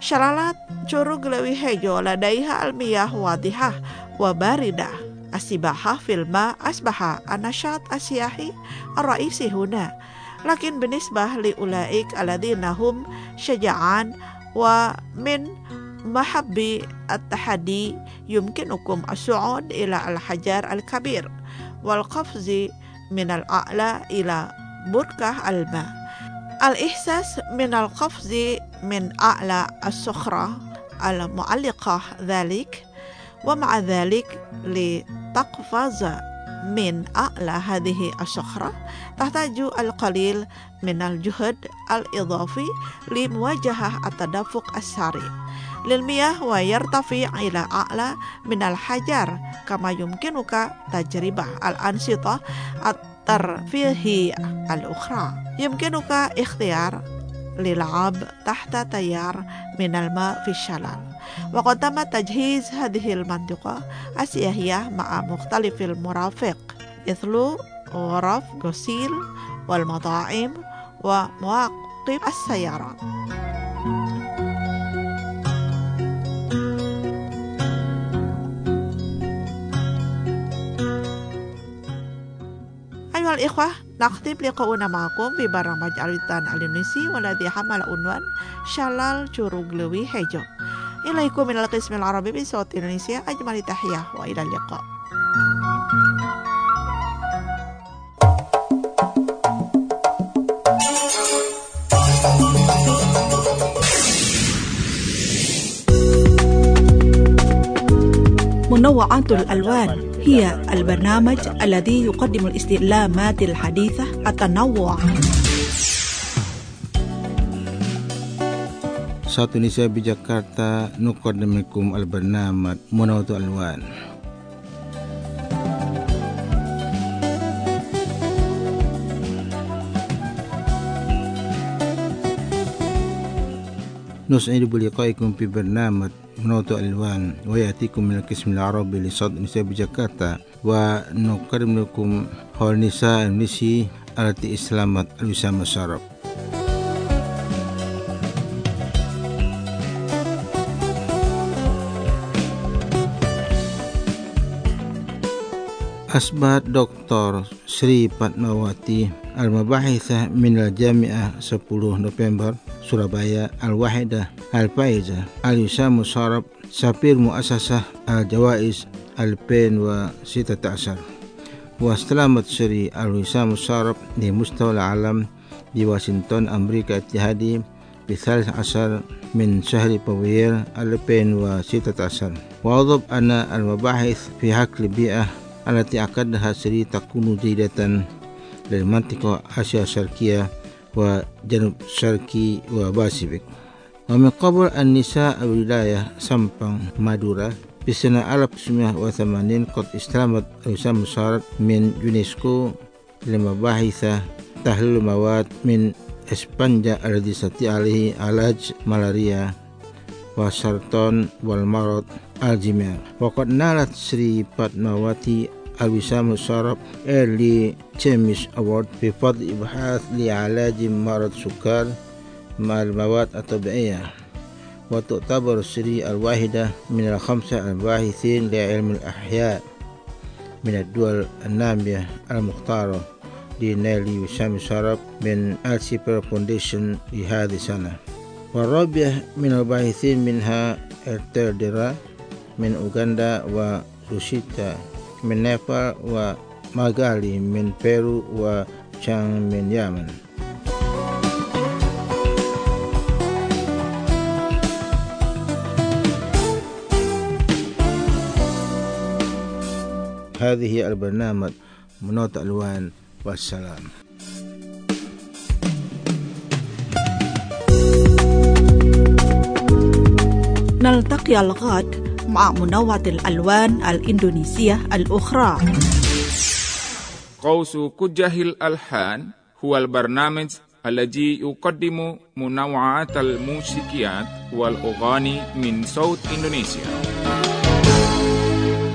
[SPEAKER 3] Syalalat curug lewi hejo ladaiha almiyah wadihah wa baridah asibahah filma asbaha anasyat asyahi ar-raisi huna lakin binisbah li ulaik alladhina hum syaja'an wa min mahabbi at-tahadi yumkinukum as-su'ud ila al-hajar al-kabir wal qafzi min al-a'la ila burkah al-ma al-ihsas min al-qafzi min a'la as-sukhra al-mu'alliqah dhalik wa ma'a dhalik li taqfaza min a'la hadhihi as-sukhra tahtaju al-qalil min al-juhd al-idafi li muwajahah at-tadafuq as-sari lil miyah wa yartafi ila a'la min al-hajar kama yumkinuka tajribah al-ansitah at-tarfihi al-ukhra yumkinuka ikhtiyar للعب تحت تيار من الماء في الشلال وقد تم تجهيز هذه المنطقة السياحية مع مختلف المرافق مثل غرف غسيل والمطاعم ومواقف السيارات. أيها الإخوة نختم لقاؤنا معكم في برنامج Al-Witan Al-Indonesia والذي حمل عنوان شلال curug lewi hejo. إليكم من القسم العربي بصوت إندونيسيا أجمل تحية وإلى اللقاء. منوعات الألوان هي البرنامج الذي يقدم الاستعلامات الحديثة التنوع.
[SPEAKER 5] Satu Indonesia di Jakarta nuqaddimukum al-barnamaj Munawwaratul Alwan. نسعد بلقائكم في برنامج منوعات الألوان ويأتيكم من القسم العربي لصوت النساء بجاكرتا ونقدم لكم حول النساء النسي التي إسلامت الوسام الشرف. أصبحت دكتور سري Fatmawati al-Mabahithah min al-Jami'ah 10 November Surabaya al-Wahidah al-Faizah al-Wissam Syaraf Safir Muassasah al-Jawaiz al-16 واستلمت سري al-Wissam Syaraf di مستوى العالم di Washington Amerika Ittihadi ب13 من شهر فبراير 2016 وأضف أن المباحث في حق البيئة التي عقدها سري تكون جيدة للمنطقة آسيا الشرقية وجنوب شرقي وباسيفيك. ومن قبل النساء الولاية سامبang مادورا في سنة 1980 قد استلمت الوسام الشرف من يونسكو لمباحث تحليل المواد من إسبانيا الذي يستطيع عليه علاج ملاريا والسرطان والمرض الجميع. وقد نالت سري فاطمawati الوسام الشرف Early Chemist Award بفضل إبحاث لعلاج مرض السكر مع المواد الطبيعية وتعتبر سري الواحدة من الخمسة الباحثين لعلم الأحياء من الدول النامية المختارة لنيل وسام الشرف من السيبر فونديشن لهذه السنة. والرابع من الباحثين منها التردرا من أوغندا وروشيتا من نيبال وماغالي من بيرو وشان من يمن. هذه البرنامج منوعات الألوان والسلام.
[SPEAKER 3] نلتقي الغد مع منوعات الألوان الإندونيسية الأخرى.
[SPEAKER 1] قوس كجه الألحان هو البرنامج الذي يقدم منوعات الموسيقيات والأغاني من صوت إندونيسيا.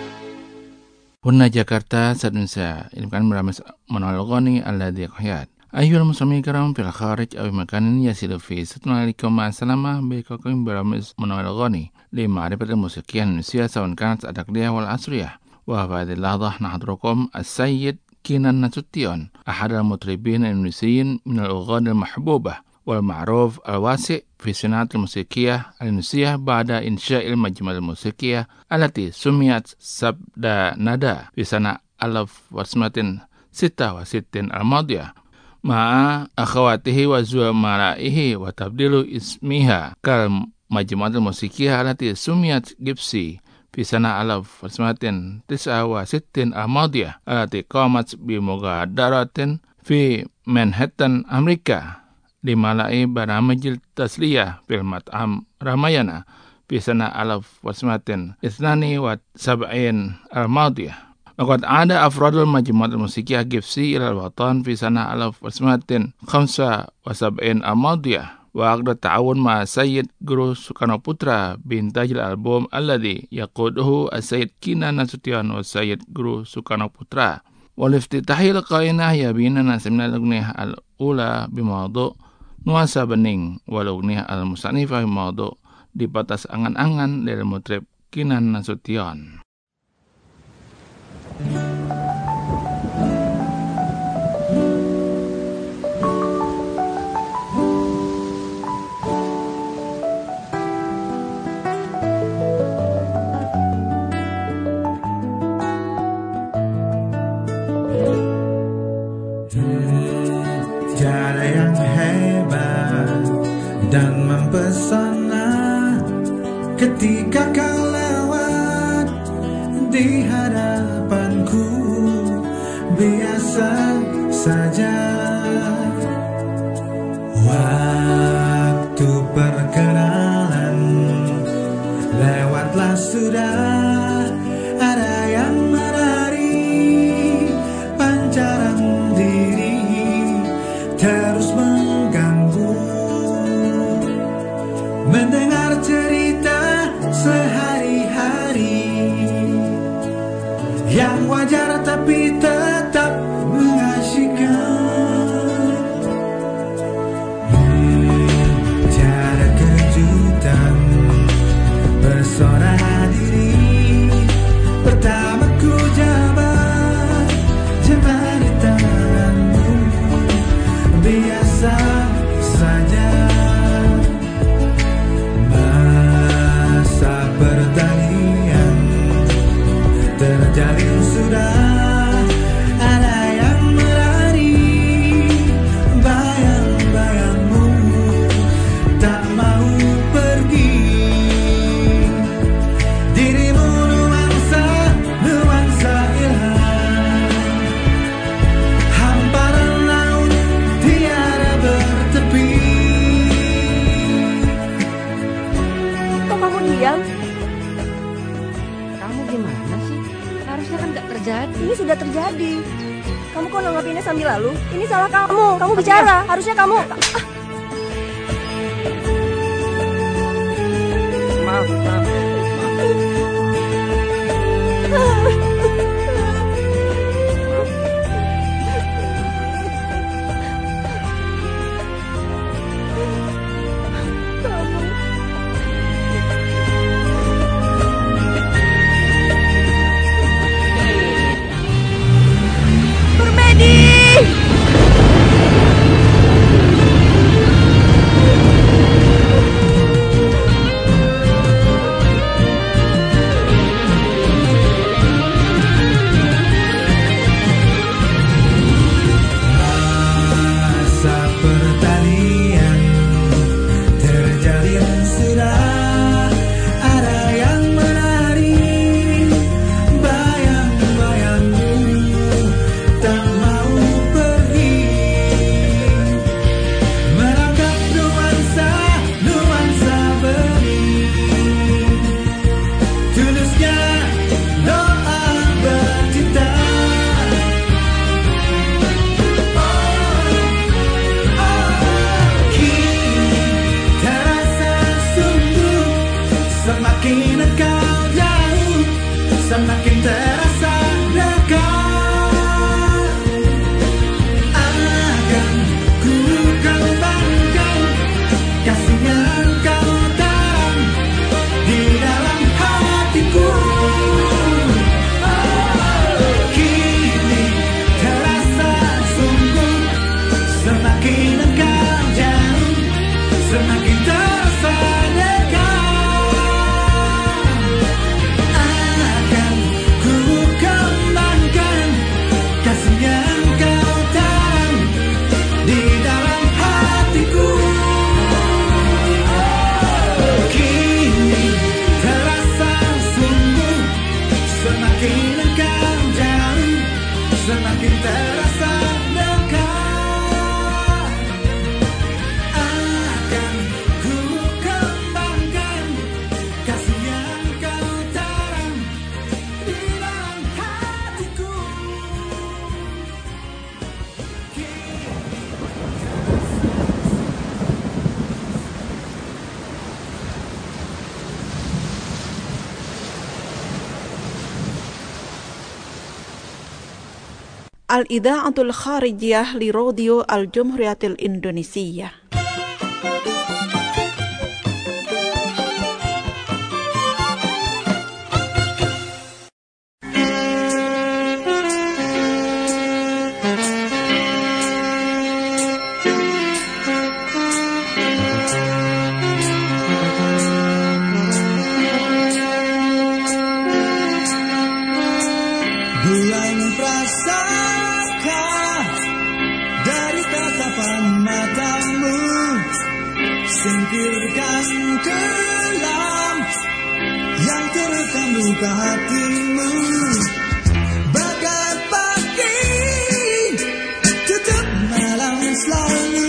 [SPEAKER 1] هنا جاكرتا سدنسا إن كان برنامج منوعات الأغاني الذي يحيى
[SPEAKER 4] أيها المستمعين الكرام في الخارج أو مكان يصل فيه ستنا عليكم مع السلامة بكم برامج منوع الأغاني لمعرفة الموسيقى الإندونيسية سواء كانت التقليدية والعصرية. وفي هذه اللحظة نحضركم السيد كينان ناسوتيون أحد المطربين الإندونيسيين من الأغاني المحبوبة والمعروف الواسع في صناعة الموسيقى الإندونيسية بعد إنشاء المجموعة الموسيقية التي سميت سبدا نادا في سنة 1966 الماضية مع أخواته وزملائه وتبديل اسمها كالمجموعة الموسيقية التي سميت جيبسي في سنة 1969 الماضية التي قامت بمغادرة في مانهاتن أمريكا لملء برامج التسلية في المطعم رامايانا في سنة 1972 الماضية. وقد عاد أفراد المجموعة الموسيقية جيبسي إلى الوطن في سنة 1975 الماضية، وعقد التعاون مع السيد جرو سوكارنو بوترا بإنتاج الألبوم الذي يقوده السيد كينان ناسوتيون والسيد جرو سوكارنو بوترا. والافتتاح لقائنا يبيننا سمعنا الأغنية الأولى بموضوع Nuansa Bening, والأغنية المصنفة بموضوع Di Batas Angan-Angan للمطرب كينان ناسوتيون.
[SPEAKER 6] Tiada yang hebat dan mempesona ketika kau lewat di hadapanku, biasa saja. Waktu perkenalan lewatlah sudah, ada yang menari pancaran diri terus mengganggu, mendengar cerita sehari-hari yang wajar tapi tetap mengasyikan. Tiada kejutan persona diri pertama ku jabat jemari tanganmu, biasa saja. Masa pertanian terjalin sudah, ada yang menari bayang-bayangmu tak mau pergi. Dirimu nuansa ilham, hamparan laut tiada bertepi.
[SPEAKER 7] Kok kamu diam? Kamu gimana sih? Harusnya kan gak terjadi.
[SPEAKER 8] Ini sudah terjadi. Kamu kok nanggapinnya sambil lalu? Ini salah kamu. Kamu bicara. Harusnya kamu.
[SPEAKER 7] Maaf.
[SPEAKER 6] terasa dekat akan Semakin engkau jauh, semakin terasa dekat. Akan ku kembangkan kasih yang kau tanam di dalam hatiku. Kini terasa sungguh, semakin engkau jauh, semakin terasa dekat. Akan ku kembangkan kasih yang kau tanam di dalam hatiku.
[SPEAKER 3] Al-Idha'atul Kharijiyah li Radio Al-Jumhuriyatil Indonesia.
[SPEAKER 6] Bulan prasangka dari tatapan matamu, singkirkan kelam yang terekam luka hatimu. Bagai pagi tutup malam selalu,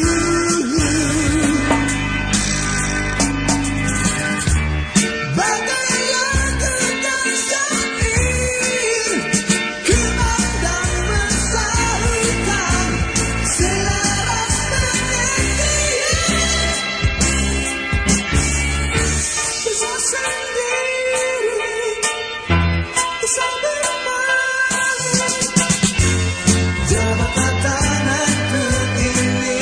[SPEAKER 6] bagai lagu dan syair kumandang bersahutan selaras pengertian. Bisa sendiri, bisa bermain. Jabat tanganku ini,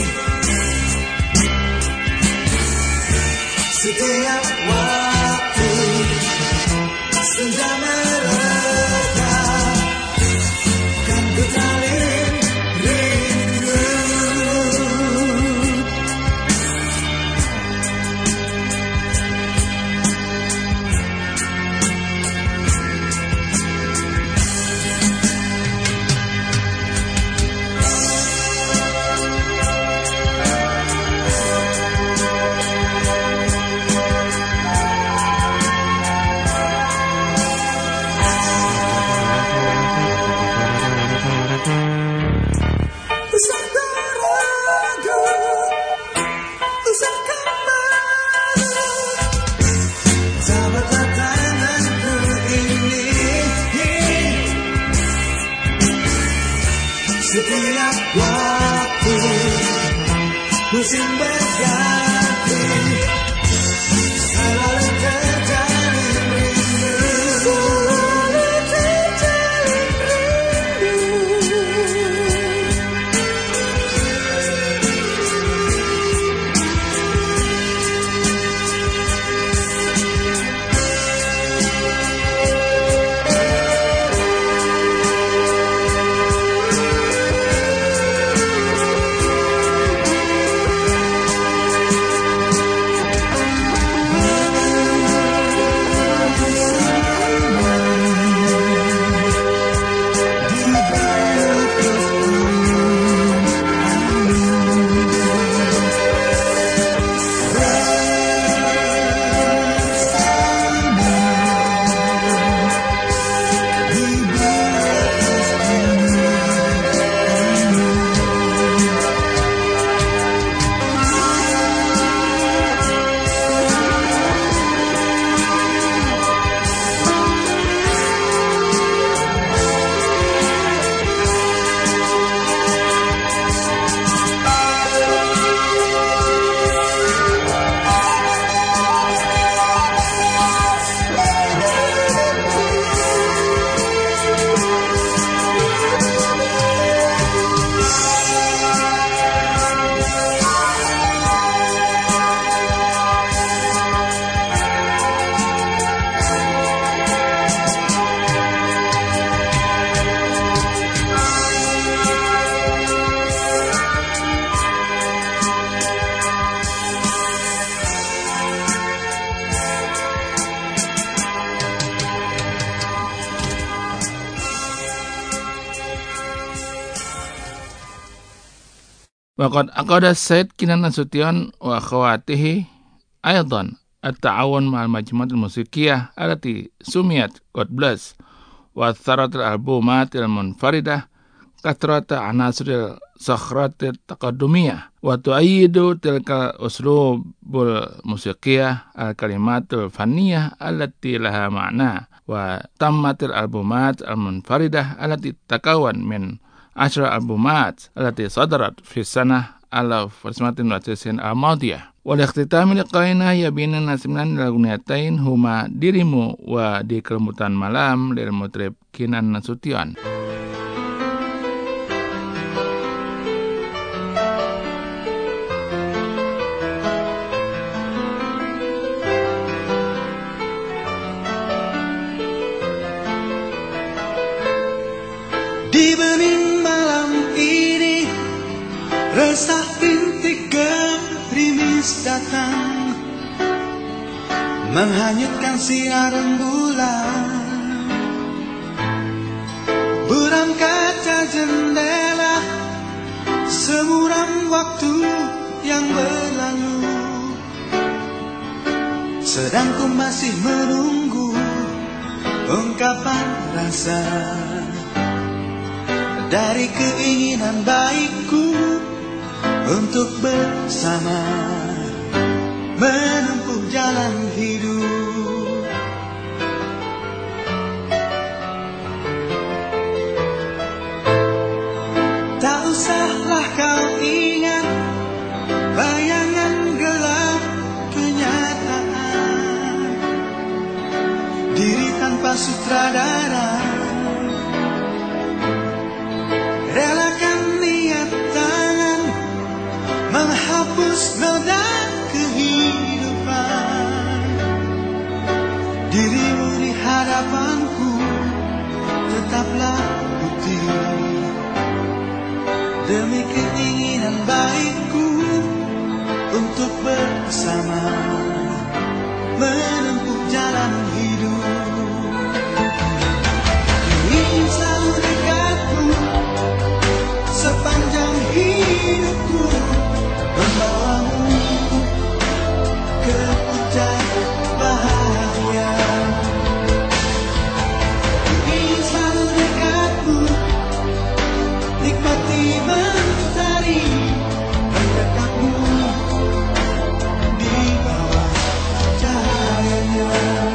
[SPEAKER 6] setiap waktu senja mereka, kan ku talin rindu. Usahkah ragu, usahkah malu, sahabatlah tanganku ini. Setiap waktu musim berganti, selalu terjalin rindu. Selalu terjalin rindu.
[SPEAKER 4] وقد أقاد السيد كنان نسوتيان وأخواته أيضا التعاون مع المجموعات الموسيقية التي سميت God Bless وأثرت الألبومات المنفردة كثرة عناصر الصخرات التقدمية وتؤيد تلك الأسلوب الموسيقية الكلمات الفنية التي لها معنى. وتمت الألبومات المنفردة التي تتكون من 10 ألبومات التي صدرت في السنة 1990 الماضية. والاختتام لقائنا يبين نسمنا الأغنيتين هما Dirimu و Di Kelembutan Malam للمطرب كنان نسوتيان.
[SPEAKER 6] Di bening malam ini resah rintik gerimis datang menghanyutkan sinar rembulan. Buram kaca jendela semuram waktu yang berlalu, sedang ku masih menunggu ungkapan rasa dari keinginan baikku untuk bersama menempuh jalan hidup. Tak usahlah kau ingat bayangan gelap kenyataan, diri tanpa sutradara. Relakan niat tangan menghapus noda kehidupan. Dirimu di hadapanku tetaplah putih, demi keinginan baikku untuk bersama menempuh jalan hidup. Ingin selalu dekatmu sepanjang hidupku, membawamu ke puncak bahagia. Ingin selalu dekatmu, nikmati mentari mendekatmu di bawah cahayanya.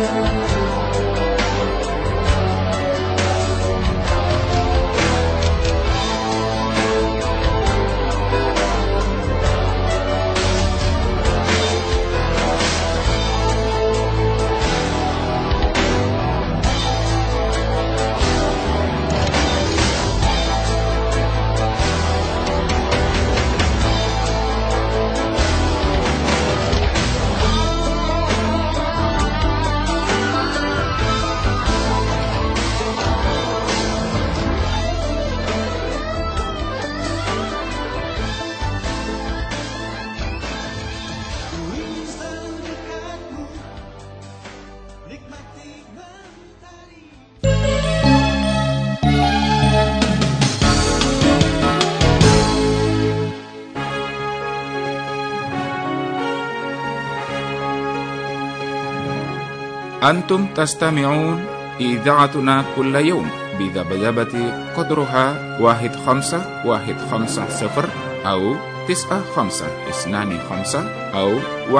[SPEAKER 1] أنتم تستمعون إذاعتنا كل يوم بذبذبة قدرها 1510 أو 9525 أو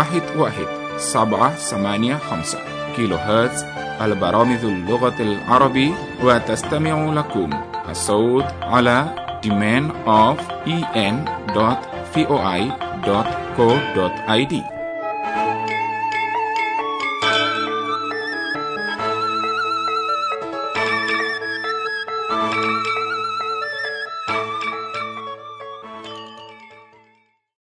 [SPEAKER 1] 11785 كيلو هرتز البرامج اللغة العربية. وتستمع لكم الصوت على demand of en.voi.co.id.